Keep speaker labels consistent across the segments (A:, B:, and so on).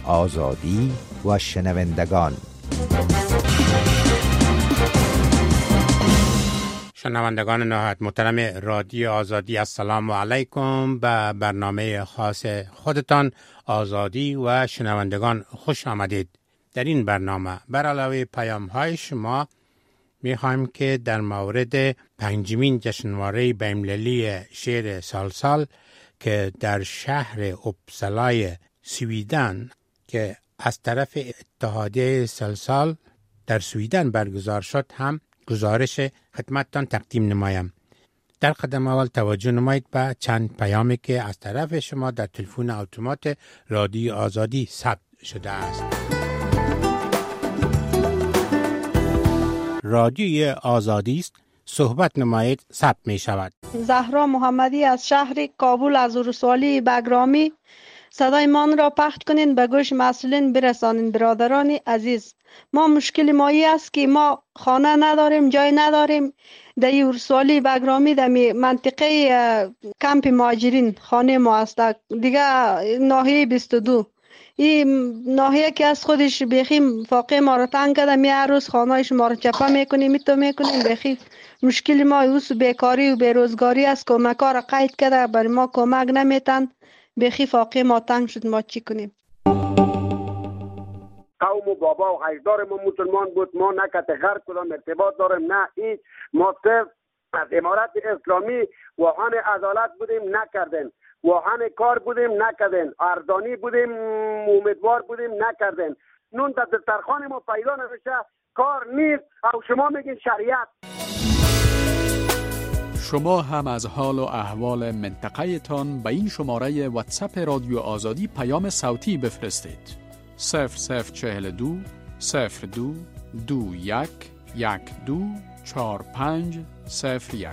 A: آزادی و شنوندگان.
B: شنوندگان نهایت محترم رادیو آزادی، السلام علیکم. به برنامه خاص خودتان آزادی و شنوندگان خوش آمدید. در این برنامه بر علاوه پیام های شما میخوایم که در مورد 5مین جشنواره بین‌المللی شعر سالسال که در شهر اوپسالای سویدن که از طرف اتحادیه سالسال در سویدن برگزار شد هم گزارش خدمتتان تقدیم نمایم. در قدم اول توجه نمایید به چند پیامی که از طرف شما در تلفن اتومات رادیو آزادی ثبت شده است. رادیوی آزادی است، صحبت نمایید، ثبت می شود.
C: زهرا محمدی از شهر کابل از ولسوالی بگرامی صدای من را پخش کنین، به گوش مسئولین برسانین. برادران عزیز، ما مشکل مایی است که ما خانه نداریم، جای نداریم. در این ولسوالی بگرامی در منطقه کمپ مهاجرین خانه ما است، دیگه ناحیه 22. این ناحیه که از خودش بیخی فاقه ما را تنگ کرده، هر روز خانه‌اش ما را چپه میکنیم، میکنیم. بیخی مشکل ما اوس بیکاری و بیروزگاری است. کمک‌ها را قید کرده، برای ما کمک نمیتن. بیخی فاقه ما تنگ شد، ما چی کنیم؟
D: قوم و بابا و اجدار ما مسلمان بود، ما نه کت غرب کدام ارتباط داریم، نه هیچ. ما صرف از امارت اسلامی واهن عدالت بودیم، نکردن. واهن کار بودیم، نکردن. اردانی بودیم، امیدوار بودیم، نکردن. نون در دسترخوان ما پیدا نمیشه، کار نیست. او شما میگین شریعت.
E: شما هم از حال و احوال منطقه تان به این شماره واتساپ رادیو آزادی پیام صوتی بفرستید. 0042 02 21 12 4501.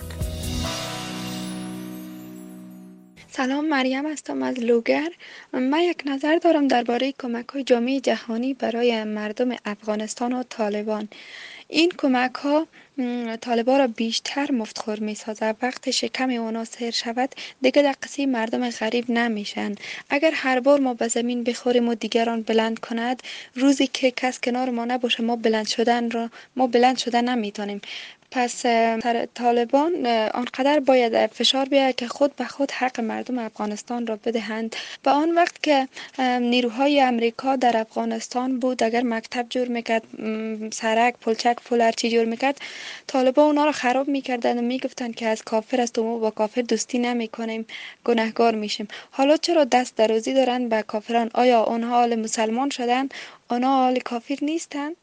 F: سلام، مریم هستم از لوگر. من یک نظر دارم درباره کمک‌های جامعه جهانی برای مردم افغانستان و طالبان. این کمک‌ها طالبان را بیشتر مفتخور می‌سازد. وقتی شکم اونا سیر شود دیگه در قصه مردم غریب نمیشن. اگر هر بار ما به زمین بخوریم و دیگران بلند کند، روزی که کس کنار ما نباشه ما بلند شدن نمیتونیم. پس طالبان آنقدر باید فشار بیاید که خود به خود حق مردم افغانستان را بدهند. به آن وقت که نیروهای امریکا در افغانستان بود، اگر مکتب جور میکرد، سرک، پلچک، پل هرچی جور میکرد، طالبان اونا را خراب میکردن و میگفتن که از کافر است و ما با کافر دوستی نمیکنیم، گناهگار میشیم. حالا چرا دست درازی دارن به کافران؟ آیا آنها حال مسلمان شدن؟ آنها حال کافر نیستن؟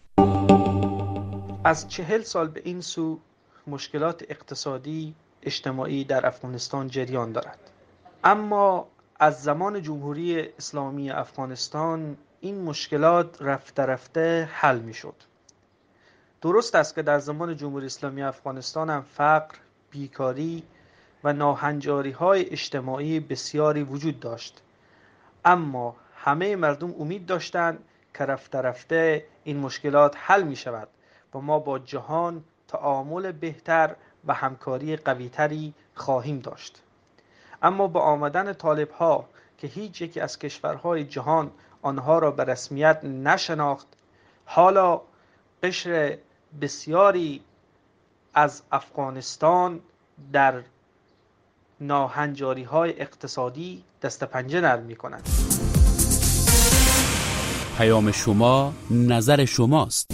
G: از 40 سال به این سو مشکلات اقتصادی اجتماعی در افغانستان جریان دارد، اما از زمان جمهوری اسلامی افغانستان این مشکلات رفته رفته حل می شد. درست است که در زمان جمهوری اسلامی افغانستان هم فقر، بیکاری و ناهنجاری های اجتماعی بسیاری وجود داشت، اما همه مردم امید داشتند که رفته رفته این مشکلات حل می شود و ما با جهان تعامل بهتر و همکاری قویتری خواهیم داشت. اما با آمدن طالب‌ها که هیچ یکی از کشورهای جهان آنها را به رسمیت نشناخت، حالا قشر بسیاری از افغانستان در ناهنجاری‌های اقتصادی دست پنجه نرم می‌کنند.
E: پیام شما، نظر شماست.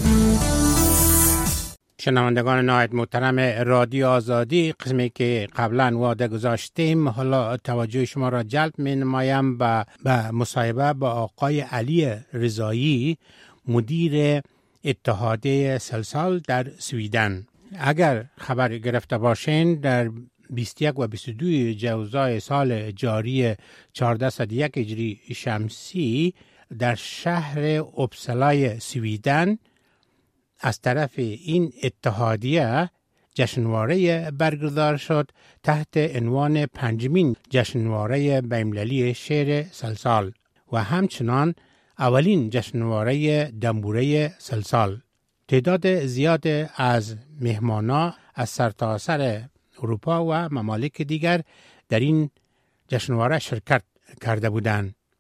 B: شنوندگان نهایت محترم رادیو آزادی، قسمی که قبلا وعده گذاشتیم، حالا توجه شما را جلب می نمایم به مصاحبه با آقای علی رضایی، مدیر اتحادیه سالسال در سویدن. اگر خبر گرفته باشین، در 21 و 22 جوزای سال جاری 1401 هجری شمسی در شهر اوپسالای سویدن از طرف این اتحادیه جشنواره برگزار شد تحت عنوان 5مین جشنواره بین‌المللی شعر سالسال و همچنان اولین جشنواره دنبوره سالسال. تعداد زیاد از مهمانا از سرتاسر اروپا و ممالک دیگر در این جشنواره شرکت کرده بودند.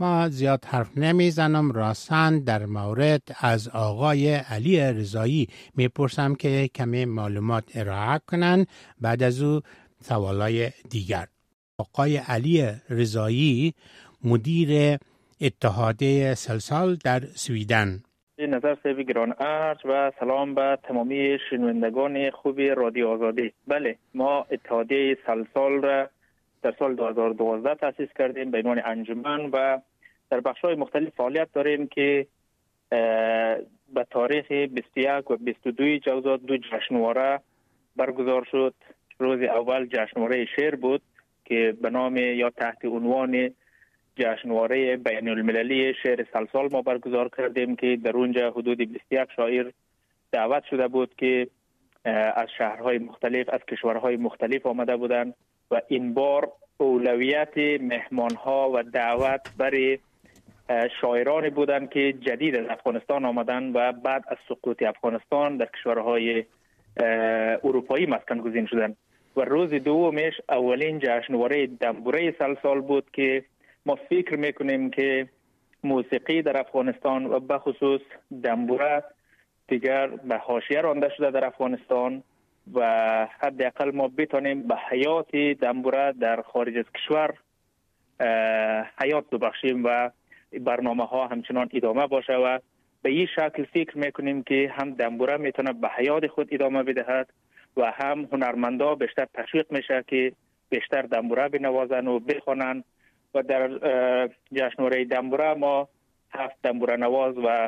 B: ما زیاد حرف نمیزنم، راستن در مورد از آقای علی رضایی میپرسم که کمی معلومات ارائه کنن، بعد از او سوالای دیگر. آقای علی رضایی مدیر اتحادیه سلسال در سویدن.
H: نظر سیوی گران ارج و سلام به تمامی شنوندگان خوب رادیو آزادی. بله، ما اتحادیه سلسال را در سال 2012 تأسیس کردیم به عنوان انجمن و در بخش‌های مختلف فعالیت داریم که به تاریخ 21 و 22 جوزات 2 جشنواره برگزار شد. روز اول جشنواره شعر بود که به نام یا تحت عنوان جشنواره بین المللی شعر سلسال ما برگزار کردیم که در اونجا حدود 21 شاعر دعوت شده بود که از شهرهای مختلف، از کشورهای مختلف آمده بودند و این بار اولویت مهمانها و دعوت برای شاعرانی بودند که جدید از افغانستان آمدند و بعد از سقوط افغانستان در کشورهای اروپایی مسکن گزین شدند. و روز دومش اولین جشنواره دنبوره سلسال بود که ما فکر میکنیم که موسیقی در افغانستان و به خصوص دنبوره دیگر به حاشیه رانده شده در افغانستان و حداقل ما بتونیم به حیات دنبوره در خارج از کشور حیات ببخشیم و برنامه ها همچنان ادامه باشه و به این شکل فکر میکنیم که هم دنبوره میتونه به حیات خود ادامه بدهد و هم هنرمندا بیشتر تشویق میشه که بیشتر دنبوره بنوازن و بخوانن. و در جشنواره دنبوره ما 7 دنبوره نواز و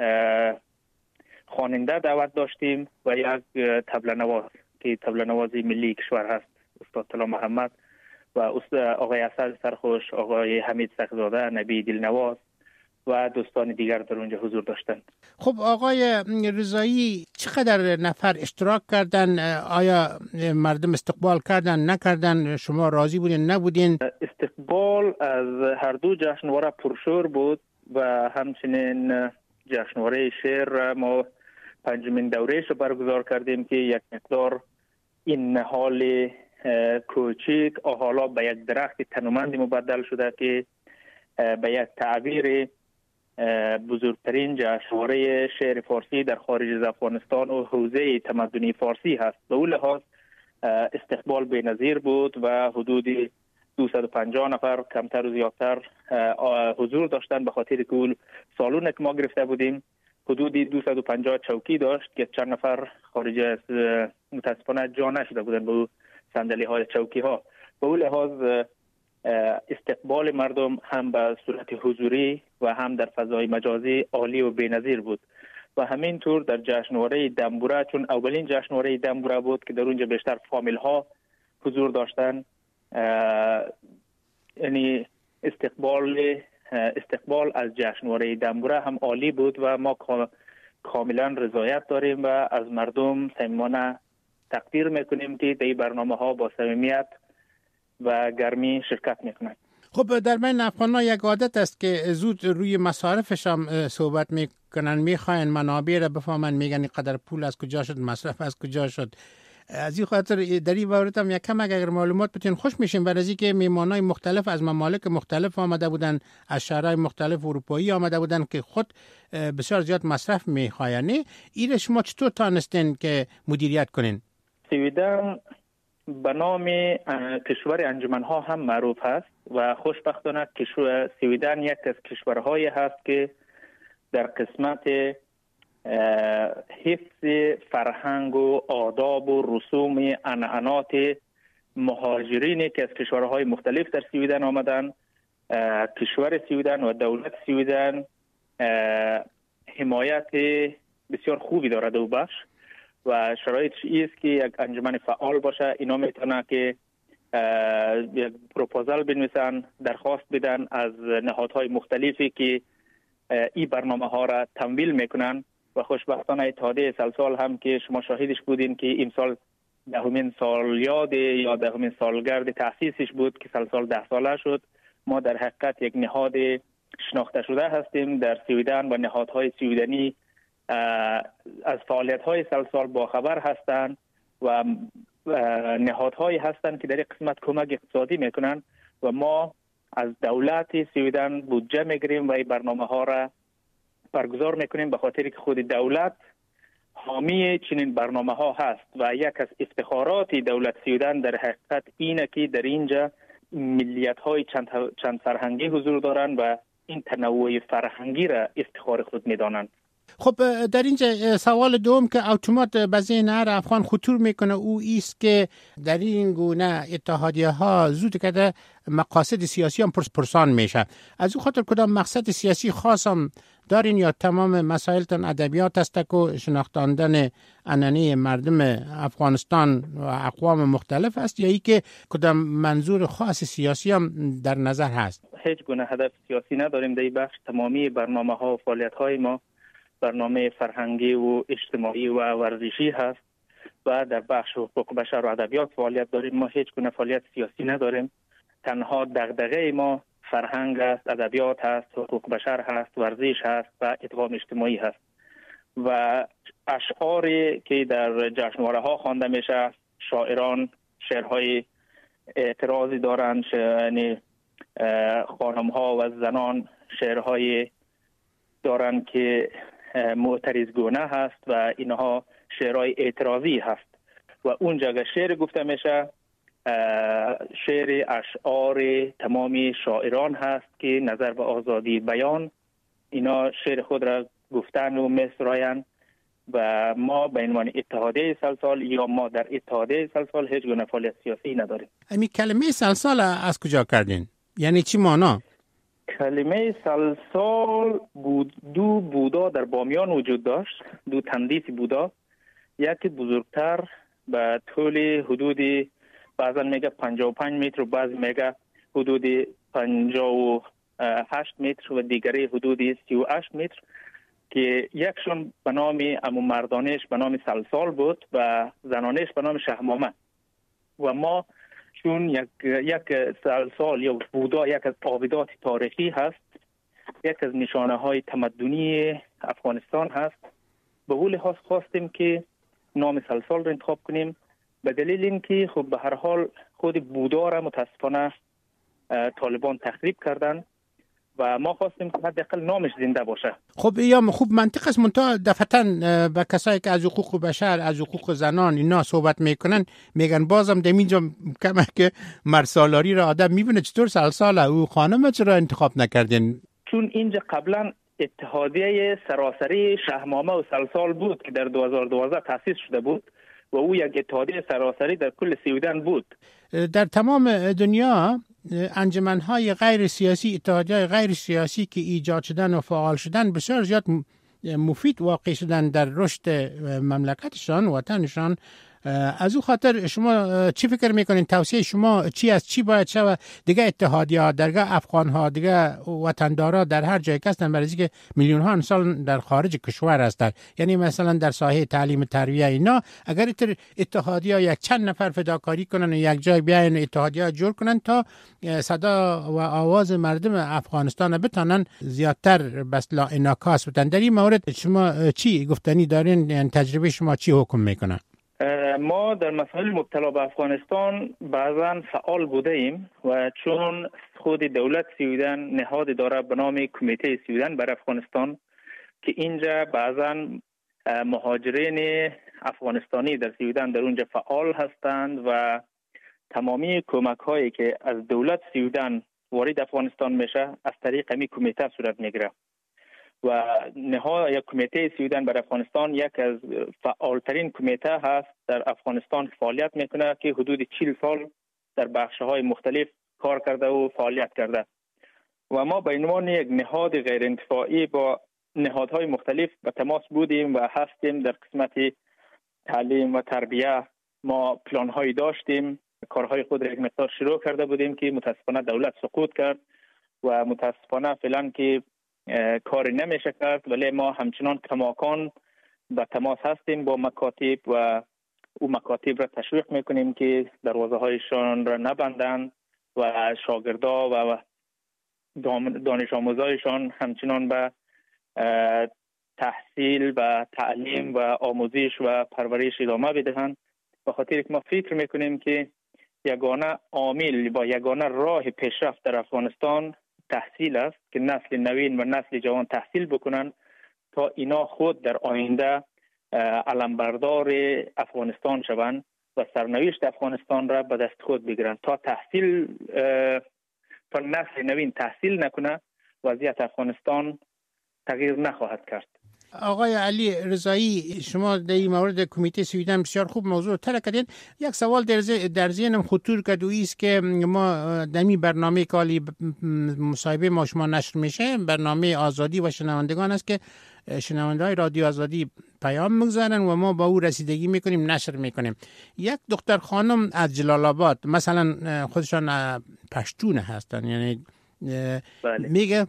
H: خواننده دعوت داشتیم و یک طبله نواز که طبله نوازی ملی کشور هست، استاد طلا محمد و آقای اسد سرخوش، آقای حمید سخزاده، نبی دلنواز و دوستان دیگر در اونجا حضور داشتند.
B: خب آقای رضایی، چقدر نفر اشتراک کردن؟ آیا مردم استقبال کردن نکردن؟ شما راضی بودین نبودین؟
H: استقبال از هر دو جشنواره پرشور بود و همچنین جشنواره شعر ما 5مین دورهش رو برگزار کردیم که یک مقدار این نهال کوچیک حالا به یک درخت تنومند مبدل شده که به یک تعبیر بزرگترین جشنواره شعر فارسی در خارج از افغانستان و حوزه تمدنی فارسی هست. به اون لحاظ استقبال بی‌نظیر بود و حدود 250 نفر کمتر و زیادتر حضور داشتن، به خاطر که سالون که ما گرفته بودیم حدود 250 چوکی داشت که چند نفر خارج از متاسفانه جا نشده بودن به صندلی های چوکی ها. به اون لحاظ استقبال مردم هم به صورت حضوری و هم در فضای مجازی عالی و بی‌نظیر بود. و همینطور در جشنواره دنبوره، چون اولین جشنواره دنبوره بود که در اونجا بیشتر فامیل ها حضور داشتن، یعنی استقبال از جشنواره دنبوره هم عالی بود و ما کاملا رضایت داریم و از مردم صمیمانه تقدیر میکنیم که در برنامه ها با صمیمیت و گرمی شرکت میکنند.
B: خب در بین افغان‌ها یک عادت است که زود روی مصارفش هم صحبت میکنن، میخواین منابع را بفهمن، میگن اینقدر پول از کجا شد، مصرف از کجا شد. از این خاطر در این باره هم یک کم اگر معلومات بتین خوش میشیم، برای اینکه میهمانای مختلف از ممالک مختلف آمده بودن، از شهرهای مختلف اروپایی آمده بودن که خود بسیار زیاد مصرف میخواین. این شما چطور تانستین که مدیریت کنین؟
H: سویدن به نام کشور انجمنها هم معروف هست و خوشبختانه سویدن یک از کشورهایی هست که در قسمت حفظ فرهنگ و آداب و رسوم عنعنات مهاجرینی که از کشورهای مختلف در سویدن آمدن، کشور سویدن و دولت سویدن حمایت بسیار خوبی دارد او بخش و شرایطش ایست که یک انجمن فعال باشه. اینا میتونه که یک پروپوزال بنویسن، درخواست بدن از نهادهای مختلفی که این برنامه ها را تمویل میکنن و خوشبختانه اتحادیه سلسال هم که شما شاهدش بودین که این سال 10مین سالیاد یا 10مین سالگرد تأسیسش بود که سلسال 10 ساله شد. ما در حقیقت یک نهاد شناخته شده هستیم در سویدن و نهادهای سویدنی از فعالیت‌های سلسال باخبر هستند و نهادهایی هستند که در این قسمت کمک اقتصادی میکنن و ما از دولت سویدن بودجه میگیریم و این برنامه ها را برگزار میکنیم، به خاطر که خود دولت حامی چنین برنامه ها هست و یک از افتخارات دولت سویدن در حقیقت اینه که در اینجا ملیت های چند فرهنگی حضور دارند و این تنوع فرهنگی را افتخار خود میدانند.
B: خب در اینجا سوال دوم که اتومات به ذهن هر افغان خطور میکنه او ایست که در این گونه اتحادیه ها زود کده مقاصد سیاسی هم پرسان میشه. از او خاطر کدام مقصد سیاسی خاص هم دارین یا تمام مسائلتان ادبیات است که شناختاندن عنعنه مردم افغانستان و اقوام مختلف است یا ای که کدام منظور خاص سیاسی هم در نظر هست؟
H: هیچ گونه هدف سیاسی نداریم در این بخش. تمامی برنامه ها و فعالیت های ما برنامه فرهنگی و اجتماعی و ورزشی هست و در بخش حقوق بشر و ادبیات فعالیت داریم. ما هیچ گونه فعالیت سیاسی نداریم. تنها دغدغه ما فرهنگ است، ادبیات هست، حقوق بشر هست، ورزش هست و ادغام اجتماعی هست. و اشعاری که در جشنواره ها خوانده میشه، شاعران شعرهای اعتراضی دارند، یعنی خانم ها و زنان شعرهای دارند که معترضگونه هست و اینها شعرهای اعتراضی هست و اونجا که شعر گفته میشه شعر اشعار تمامی شاعران هست که نظر به آزادی بیان اینا شعر خود را گفتن و میسراین و ما به عنوان اتحادیه سلسال یا ما در اتحادیه سلسال هیچ گونه فعالیت سیاسی نداریم.
B: امی کلمه سلسال از کجا کردین؟ یعنی چی معنا؟
H: کلمه سلسال دو بودا در بامیان وجود داشت، دو تندیس بودا، یکی بزرگتر به طول حدود بعضا میگه 55 متر و بعض میگه حدود 58 متر و دیگری حدود 38 متر که یکشون به نام امو مردانش به نام سلسال بود و زنانش به نام شهمامه و ما چون یک سلسال یا بودا یک از آبدات تاریخی هست، یک از نشانه های تمدنی افغانستان هست، به قول خاص خواستیم که نام سلسال را انتخاب کنیم به دلیل اینکه خب به هر حال خود بودا را متاسفانه طالبان تخریب کردن و ما خواستیم که حداقل نامش زنده باشه.
B: خب یا خوب منطق است منتها دفعتاً به کسایی که از حقوق بشر از حقوق زنان اینا صحبت میکنن میگن بازم دمینجا کمه که مرسالاری را آدم میبینه چطور سلسال او خانم چرا انتخاب نکردین؟
H: چون اینجا قبلا اتحادیه سراسری شهمامه و سلسال بود که در 2012 تأسیس شده بود و او یک اتحادیه سراسری در کل سویدن بود.
B: در تمام دنیا انجمن‌های غیر سیاسی، اتحادیه‌های غیر سیاسی که ایجاد شدن و فعال شدن بسیار زیاد مفید واقع شدن در رشد مملکتشان، وطنشان. از او خاطر شما چی فکر میکنین؟ توصیه شما چی است؟ چی باید شود دیگه اتحادیه درگاه افغان ها دیگه وطندارا در هر جای هستن برای اینکه میلیون ها انسان در خارج کشور هستند، یعنی مثلا در ساحه تعلیم تربیت اینا اگر اتحادیه یک چند نفر فداکاری کنن و یک جای بیاین اتحادیه جور کنن تا صدا و آواز مردم افغانستان بتونن زیادتر بس لا انعکاس بدن. در این مورد شما چی گفتنی دارین؟ یعنی تجربه شما چی حکم میکنه؟
H: ما در مسائل مبتلا به افغانستان بعضا فعال بوده ایم و چون خود دولت سویدن نهاد داره به نام کمیته سویدن بر افغانستان که اینجا بعضا مهاجرین افغانستانی در سویدن در اونجا فعال هستند و تمامی کمک هایی که از دولت سویدن وارد افغانستان میشه از طریق همی کمیته صورت میگیره و نهاد یک کمیته سویدن بر افغانستان یک از فعالترین کمیته هست در افغانستان فعالیت میکنه که حدود 40 سال در بخش‌های مختلف کار کرده و فعالیت کرده و ما به عنوان یک نهاد غیر انتفاعی با نهادهای مختلف به تماس بودیم و هستیم. در قسمت تعلیم و تربیت ما پلان‌هایی داشتیم، کارهای خود را یک مقدار شروع کرده بودیم که متاسفانه دولت سقوط کرد و متاسفانه فعلا که کاری نمیشه کرد، ولی ما همچنان کماکان به تماس هستیم با مکاتب و او مکاتب را تشویق میکنیم که دروازه هایشان را نبندند و شاگردا و دانش آموزایشان همچنان به تحصیل و تعلیم و آموزش و پرورش ادامه بدهند. به خاطر که ما فکر میکنیم که یگانه عامل و یگانه راه پیشرفت در افغانستان تحصیل است که نسل نوین و نسل جوان تحصیل بکنن تا اینا خود در آینده علمبردار افغانستان شوند و سرنوشت افغانستان را به دست خود بگیرند. تا نسل نوین تحصیل نکنه وضعیت افغانستان تغییر نخواهد کرد.
B: آقای علی رضایی، شما در این مورد کمیته سویدن بسیار خوب موضوع طرح کردین. یک سوال در ذهنم خطور کرد و است که ما در این برنامه که مصاحبه ما شما نشر میشه، برنامه آزادی و شنوندگان است که شنونده‌های رادیو آزادی پیام میگذارن و ما با او رسیدگی میکنیم، نشر میکنیم. یک دختر خانم از جلال آباد، مثلا خودشان پشتون هستن، یعنی میگه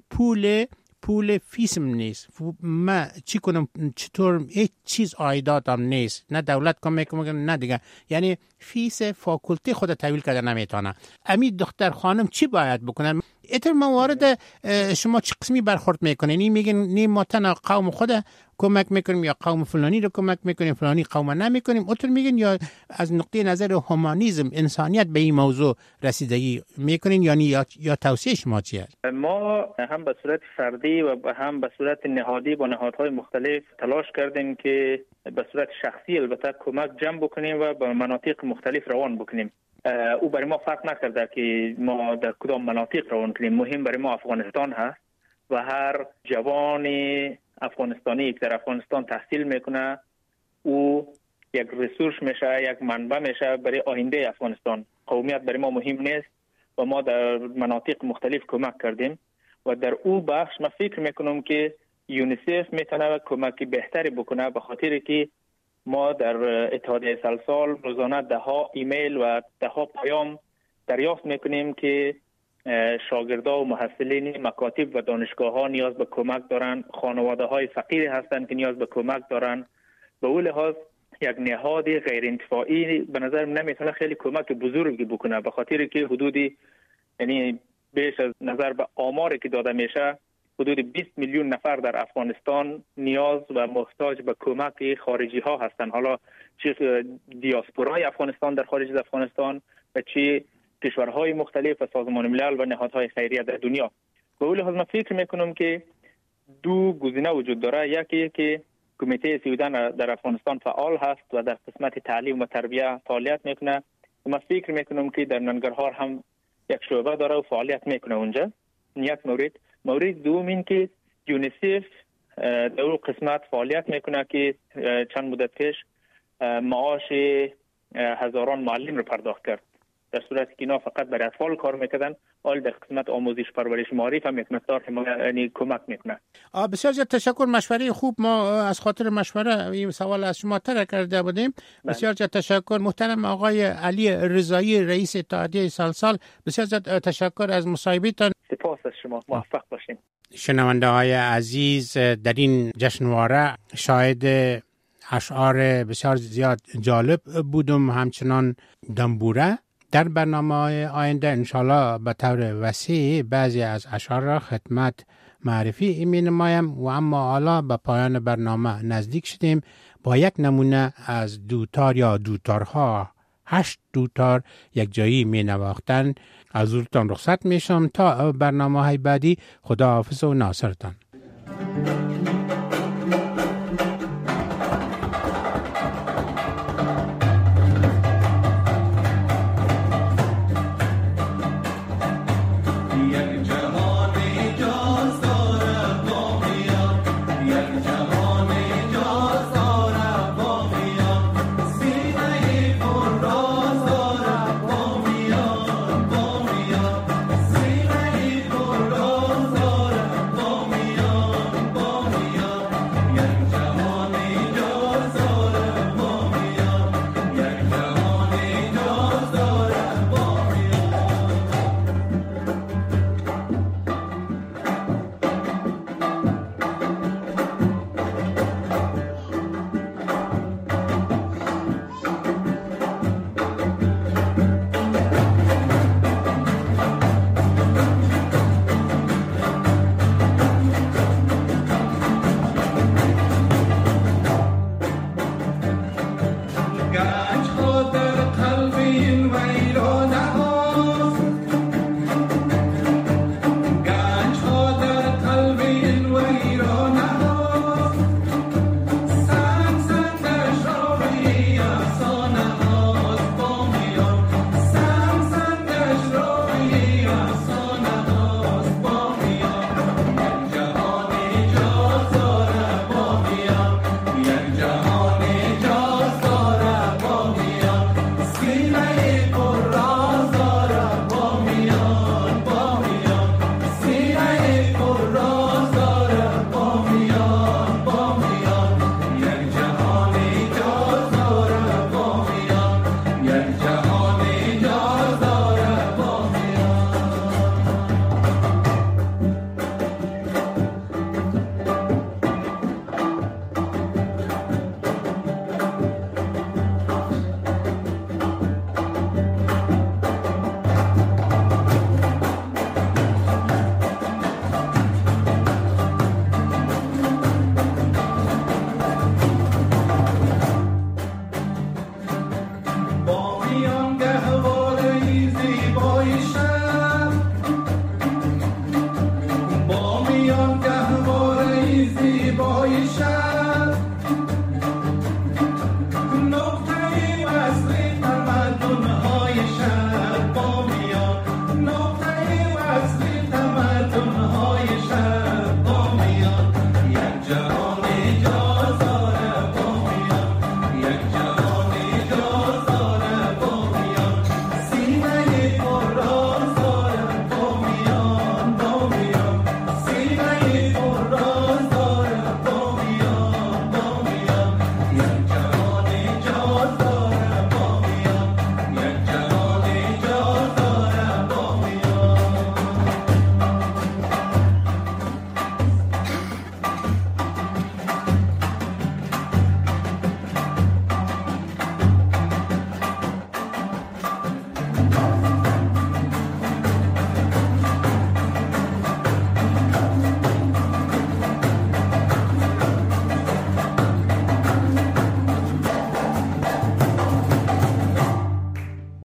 B: پول فیسم نیست، ما چی کنم، چطور هیچ چیز عایداتم نیست، نه دولت کمک میکنه نه دیگه، یعنی فیس فاکولته خود تحویل کرده نمیتونه. امی دختر خانم چی باید بکنن؟ اتر موارد شما چه قسمی برخورد میکنین؟ این میگن نیم ما تنها قوم خود کمک میکنیم یا قوم فلانی رو کمک میکنیم، فلانی قوم نمیکنیم. اتر میگن یا از نقطه نظر هومانیسم، انسانیت به این موضوع رسیدگی میکنین، یعنی یا توصیه شما چیه؟
H: ما هم به صورت فردی و هم به صورت نهادی با نهادهای مختلف تلاش کردیم که به صورت شخصی البته کمک جمع بکنیم و به مناطق مختلف روان بکنیم. او برای ما فرق نکرده که ما در کدام مناطق روان کنیم. مهم برای ما افغانستان هست و هر جوان افغانستانی که در افغانستان تحصیل میکنه او یک ریسورس میشه، یک منبع میشه برای آینده افغانستان. قومیت برای ما مهم نیست و ما در مناطق مختلف کمک کردیم و در او بخش ما فکر میکنم که یونیسف میتونه کمک بهتری بکنه، به خاطر که ما در اتحادیه سلسال روزانه ده ها ایمیل و ده ها پیام دریافت میکنیم که شاگردان و محصلین مکاتب و دانشگاه ها نیاز به کمک دارن، خانواده های فقیر هستند که نیاز به کمک دارن. به اون لحاظ یک نهاد غیر انتفاعی به نظر نمیتونه خیلی کمک بزرگی بکنه، به خاطر که حدودی یعنی بیش از نظر به آماری که داده میشه حدود 20 میلیون نفر در افغانستان نیاز و محتاج به کمک خارجی ها هستند، حالا چه دیاسپورای افغانستان در خارج از افغانستان و چه کشورهای مختلف و سازمان ملل و نهادهای خیریه در دنیا. به اون لحاظ من فکر میکنم که دو گزینه وجود داره. یکی که کمیته سویدن در افغانستان فعال هست و در قسمت تعلیم و تربیت فعالیت میکنه و من فکر میکنم که در ننگرهار هم یک شعبه داره و فعالیت میکنه اونجا. یک مورد دوم این که یونیسف در اون قسمت فعالیت میکنه که چند مدت پیش معاش هزاران معلم رو پرداخت کرد، در صورتی که اینا فقط برای اطفال کار میکردن، حال در قسمت آموزش پرورش معارف هم یک مقدار یعنی کمک میکنه.
B: بسیار زیاد تشکر، مشوره خوب. ما از خاطر مشوره این سوال از شما طرح کرده بودیم. بسیار زیاد تشکر. محترم آقای علی رضایی، رئیس اتحادیه سلسال، بسیار زیاد تشکر از مصاحبهتان.
H: سپاس از شما، موفق باشین.
B: شنونده های عزیز، در این جشنواره شاهد اشعار بسیار زیاد جالب بودم، همچنان دنبوره. در برنامه آینده انشالله به طور وسیع بعضی از اشعار را خدمت معرفی می نمایم و اما حالا به پایان برنامه نزدیک شدیم با یک نمونه از دوتار یا دوتارها. 8 دوتار یک جایی می نواختن. از حضورتان رخصت می شم تا برنامه های بعدی. خدا حافظ و ناصرتان.